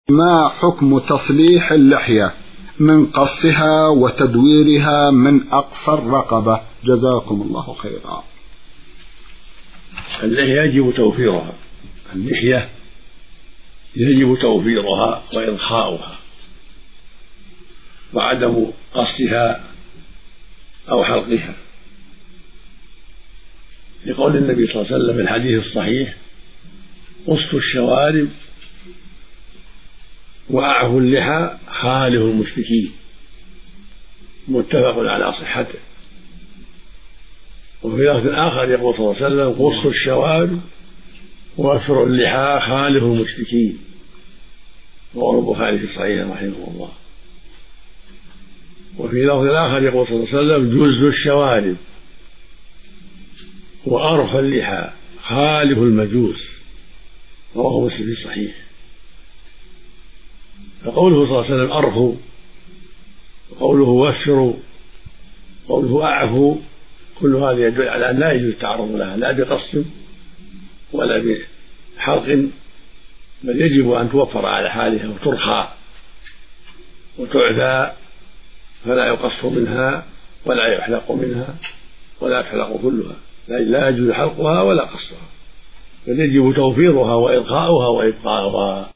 ما حكم تصليح اللحية من قصها وتدويرها من أقصى الرقبة؟ جزاكم الله خيرا. اللحية يجب توفيرها وإرخاؤها وعدم قصها أو حلقها، لقول النبي صلى الله عليه وسلم في الحديث الصحيح: قص الشوارب وأعفوا اللحى خالف المشركين، متفق على صحته. وفي لفظ آخر يقول صلى الله عليه وسلم: قص الشوارب وأفروا اللحى خالف المشركين، رواه البخاري في صحيحه رحمه الله. وفي لفظ آخر يقول صلى الله عليه وسلم: جز الشوارب وأرخى اللحى خالف المجوس، رواه مسلم في صحيح. فقوله صلى الله عليه وسلم أرخوا، وقوله وفروا، وقوله أعفوا، كل هذا يدل على أن لا يجوز التعرض لها لا بقص ولا بحلق، بل يجب أن توفر على حالها وترخى وتعفى، فلا يقص منها ولا يحلق منها ولا تحلق كلها، لا يجوز حلقها ولا قصها، بل يجب توفيرها وإرخاؤها وإبقاؤها.